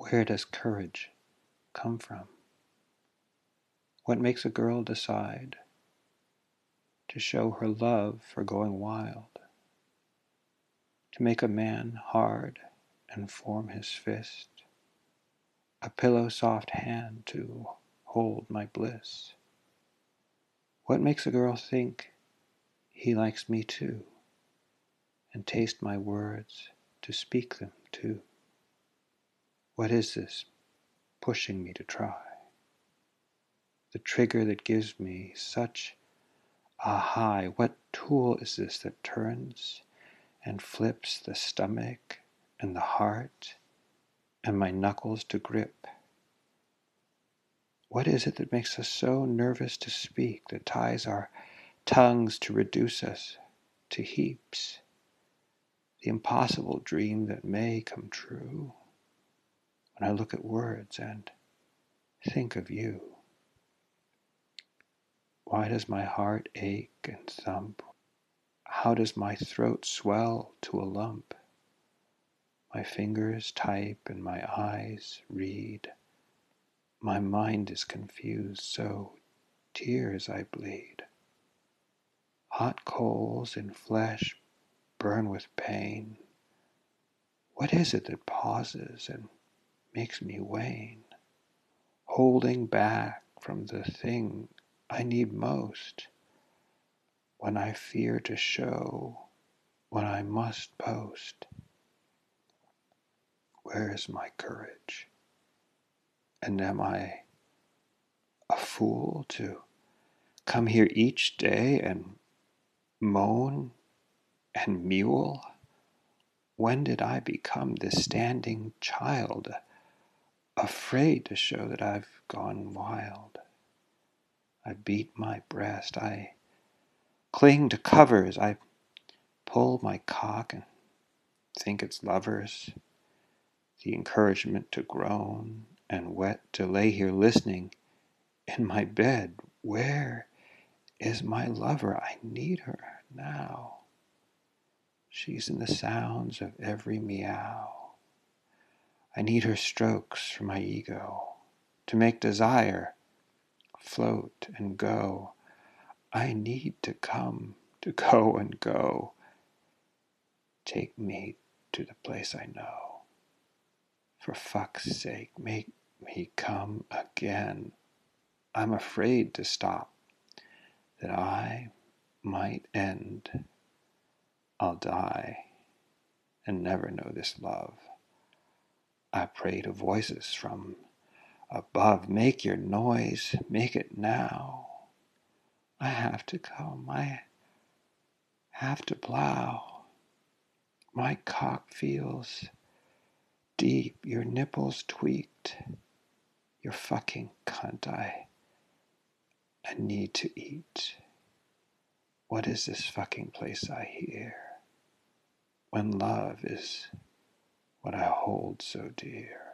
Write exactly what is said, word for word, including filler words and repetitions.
Where does courage come from? What makes a girl decide to show her love for going wild? To make a man hard and form his fist, a pillow soft hand to hold my bliss? What makes a girl think he likes me too, and taste my words to speak them too? What is this pushing me to try? The trigger that gives me such a high. What tool is this that turns and flips the stomach and the heart and my knuckles to grip? What is it that makes us so nervous to speak, that ties our tongues to reduce us to heaps? The impossible dream that may come true when I look at words and think of you. Why does my heart ache and thump? How does my throat swell to a lump? My fingers type and my eyes read. My mind is confused, so tears I bleed. Hot coals in flesh burn with pain. What is it that pauses and makes me wane, holding back from the thing I need most, when I fear to show what I must boast? Where is my courage? And am I a fool to come here each day and moan and mule? When did I become this standing child, afraid to show that I've gone wild? I beat my breast, I cling to covers, I pull my cock and think it's lovers, the encouragement to groan and wet, to lay here listening in my bed. Where is my lover? I need her now. She's in the sounds of every meow. I need her strokes for my ego, to make desire float and go. I need to come, to go and go. Take me to the place I know. For fuck's sake, make me come again. I'm afraid to stop, that I might end. I'll die and never know this love. I pray to voices from above, make your noise, make it now. I have to come, I have to plow. My cock feels deep, your nipples tweaked. You're fucking cunt, I, I need to eat. What is this fucking place I hear, when love is what I hold so dear?